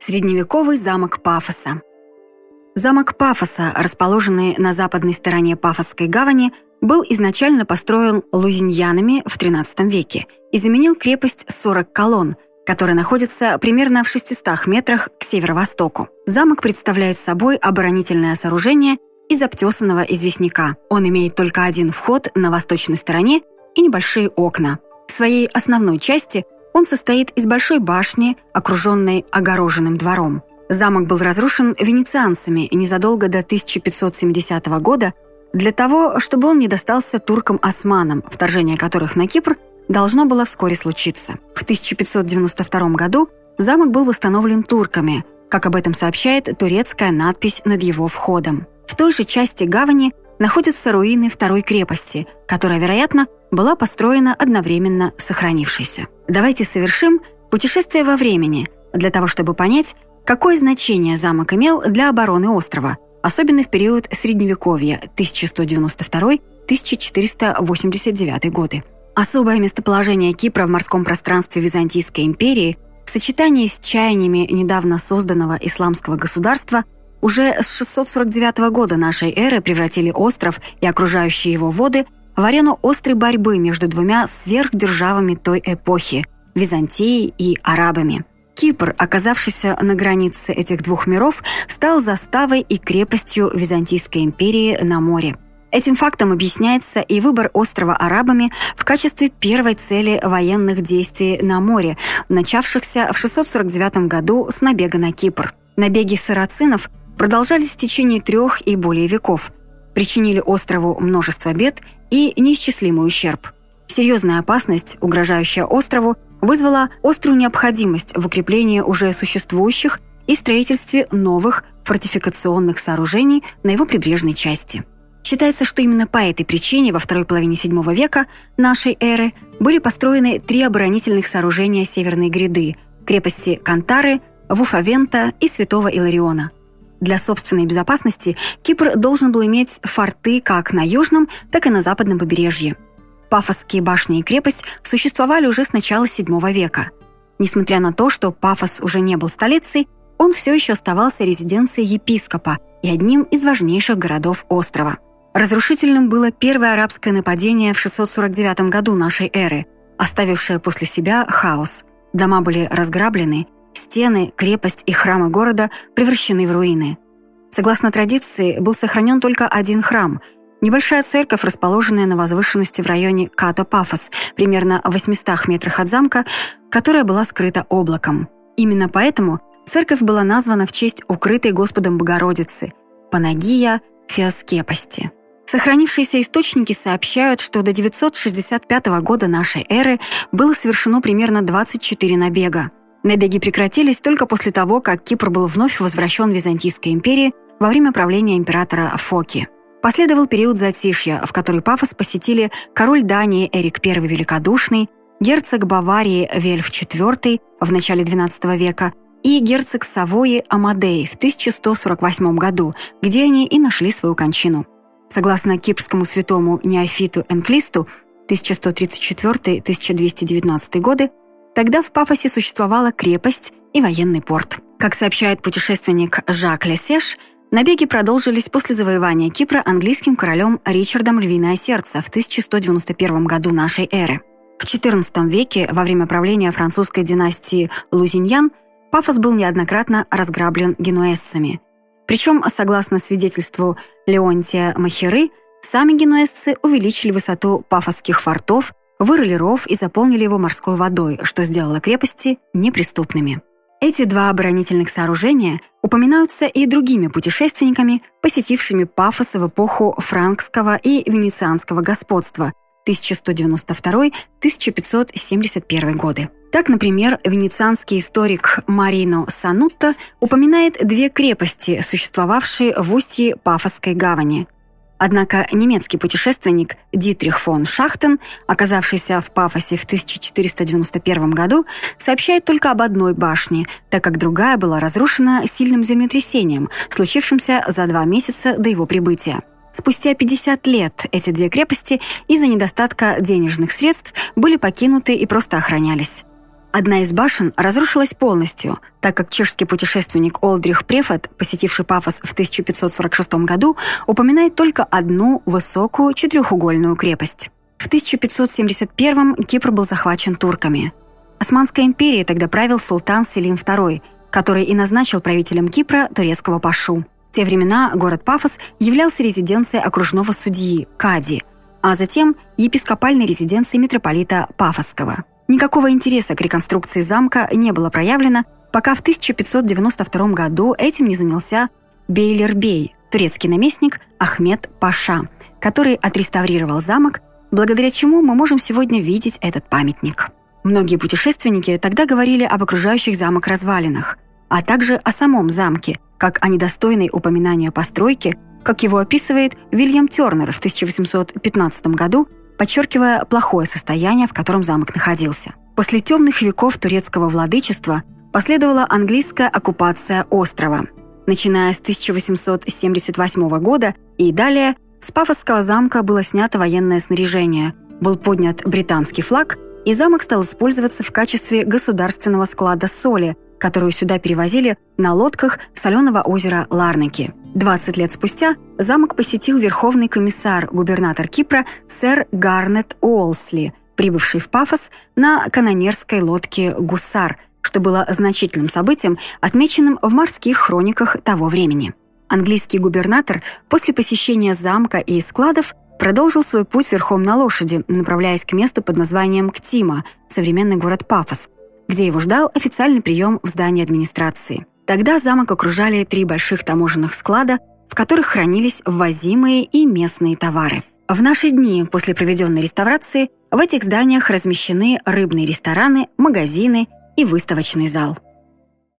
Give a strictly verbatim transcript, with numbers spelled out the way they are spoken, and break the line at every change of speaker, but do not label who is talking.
Средневековый замок Пафоса. Замок Пафоса, расположенный на западной стороне Пафосской гавани, был изначально построен лузиньянами в тринадцатом веке и заменил крепость сорок колонн, которая находится примерно в шестистах метрах к северо-востоку. Замок представляет собой оборонительное сооружение из обтесанного известняка. Он имеет только один вход на восточной стороне и небольшие окна. В своей основной части он состоит из большой башни, окруженной огороженным двором. Замок был разрушен венецианцами незадолго до тысяча пятьсот семидесятого года для того, чтобы он не достался туркам-османам, вторжение которых на Кипр должно было вскоре случиться. В тысяча пятьсот девяносто втором году замок был восстановлен турками, как об этом сообщает турецкая надпись над его входом. В той же части гавани находятся руины второй крепости, которая, вероятно, была построена одновременно с сохранившейся. Давайте совершим путешествие во времени для того, чтобы понять, какое значение замок имел для обороны острова, особенно в период Средневековья тысяча сто девяносто второй — тысяча четыреста восемьдесят девятый годы. Особое местоположение Кипра в морском пространстве Византийской империи в сочетании с чаяниями недавно созданного исламского государства уже с шестьсот сорок девятого года нашей эры превратили остров и окружающие его воды в арену острой борьбы между двумя сверхдержавами той эпохи – Византией и арабами. Кипр, оказавшийся на границе этих двух миров, стал заставой и крепостью Византийской империи на море. Этим фактом объясняется и выбор острова арабами в качестве первой цели военных действий на море, начавшихся в шестьсот сорок девятом году с набега на Кипр. Набеги сарацинов продолжались в течение трех и более веков, причинили острову множество бед и неисчислимый ущерб. Серьезная опасность, угрожающая острову, вызвала острую необходимость в укреплении уже существующих и строительстве новых фортификационных сооружений на его прибрежной части. Считается, что именно по этой причине во второй половине седьмого века нашей эры были построены три оборонительных сооружения Северной гряды – крепости Кантары, Вуфавента и Святого Илариона. Для собственной безопасности Кипр должен был иметь форты как на южном, так и на западном побережье. Пафосские башни и крепость существовали уже с начала седьмого века. Несмотря на то, что Пафос уже не был столицей, он все еще оставался резиденцией епископа и одним из важнейших городов острова. Разрушительным было первое арабское нападение в шестьсот сорок девятом году нашей эры, оставившее после себя хаос. Дома были разграблены, стены, крепость и храмы города превращены в руины. Согласно традиции, был сохранен только один храм – небольшая церковь, расположенная на возвышенности в районе Като-Пафос, примерно в восьмистах метрах от замка, которая была скрыта облаком. Именно поэтому церковь была названа в честь укрытой Господом Богородицы – Панагия Феоскепости. Сохранившиеся источники сообщают, что до девятьсот шестьдесят пятого года нашей эры было совершено примерно двадцать четыре набега. Набеги прекратились только после того, как Кипр был вновь возвращен Византийской империи во время правления императора Фоки. Последовал период затишья, в который Пафос посетили король Дании Эрик Первый Великодушный, герцог Баварии Вельф Четвёртый в начале двенадцатого века и герцог Савойи Амадей в тысяча сто сорок восьмом году, где они и нашли свою кончину. Согласно кипрскому святому Неофиту Энклисту тысяча сто тридцать четвёртый — тысяча двести девятнадцатый годы, тогда в Пафосе существовала крепость и военный порт. Как сообщает путешественник Жак Лесеш, набеги продолжились после завоевания Кипра английским королем Ричардом Львиное Сердце в тысяча сто девяносто первом году нашей эры. В четырнадцатом веке, во время правления французской династии Лузиньян, Пафос был неоднократно разграблен генуэзцами. Причем, согласно свидетельству Леонтия Махеры, сами генуэзцы увеличили высоту пафосских фортов, вырыли ров и заполнили его морской водой, что сделало крепости неприступными. Эти два оборонительных сооружения упоминаются и другими путешественниками, посетившими Пафос в эпоху франкского и венецианского господства тысяча сто девяносто второй — тысяча пятьсот семьдесят первый годы. Так, например, венецианский историк Марино Санутто упоминает две крепости, существовавшие в устье Пафосской гавани. Однако немецкий путешественник Дитрих фон Шахтен, оказавшийся в Пафосе в тысяча четыреста девяносто первом году, сообщает только об одной башне, так как другая была разрушена сильным землетрясением, случившимся за два месяца до его прибытия. Спустя пятьдесят лет эти две крепости из-за недостатка денежных средств были покинуты и просто охранялись. Одна из башен разрушилась полностью, так как чешский путешественник Олдрих Префет, посетивший Пафос в тысяча пятьсот сорок шестом году, упоминает только одну высокую четырехугольную крепость. В тысяча пятьсот семьдесят первом Кипр был захвачен турками. Османской империей тогда правил султан Селим второй, который и назначил правителем Кипра турецкого пашу. В те времена город Пафос являлся резиденцией окружного судьи, кади, а затем епископальной резиденцией митрополита Пафосского. Никакого интереса к реконструкции замка не было проявлено, пока в тысяча пятьсот девяносто втором году этим не занялся Бейлербей, турецкий наместник Ахмед Паша, который отреставрировал замок, благодаря чему мы можем сегодня видеть этот памятник. Многие путешественники тогда говорили об окружающих замок развалинах, а также о самом замке, как о недостойной упоминания постройке, как его описывает Вильям Тернер в тысяча восемьсот пятнадцатом году, подчеркивая плохое состояние, в котором замок находился. После темных веков турецкого владычества последовала английская оккупация острова. Начиная с тысяча восемьсот семьдесят восьмого года и далее с Пафосского замка было снято военное снаряжение, был поднят британский флаг, и замок стал использоваться в качестве государственного склада соли, которую сюда перевозили на лодках с соленого озера Ларнаки. двадцать лет спустя замок посетил верховный комиссар, губернатор Кипра сэр Гарнет Уолсли, прибывший в Пафос на канонерской лодке «Гусар», что было значительным событием, отмеченным в морских хрониках того времени. Английский губернатор после посещения замка и складов продолжил свой путь верхом на лошади, направляясь к месту под названием Ктима, современный город Пафос, где его ждал официальный прием в здании администрации. Тогда замок окружали три больших таможенных склада, в которых хранились ввозимые и местные товары. В наши дни, после проведенной реставрации, в этих зданиях размещены рыбные рестораны, магазины и выставочный зал.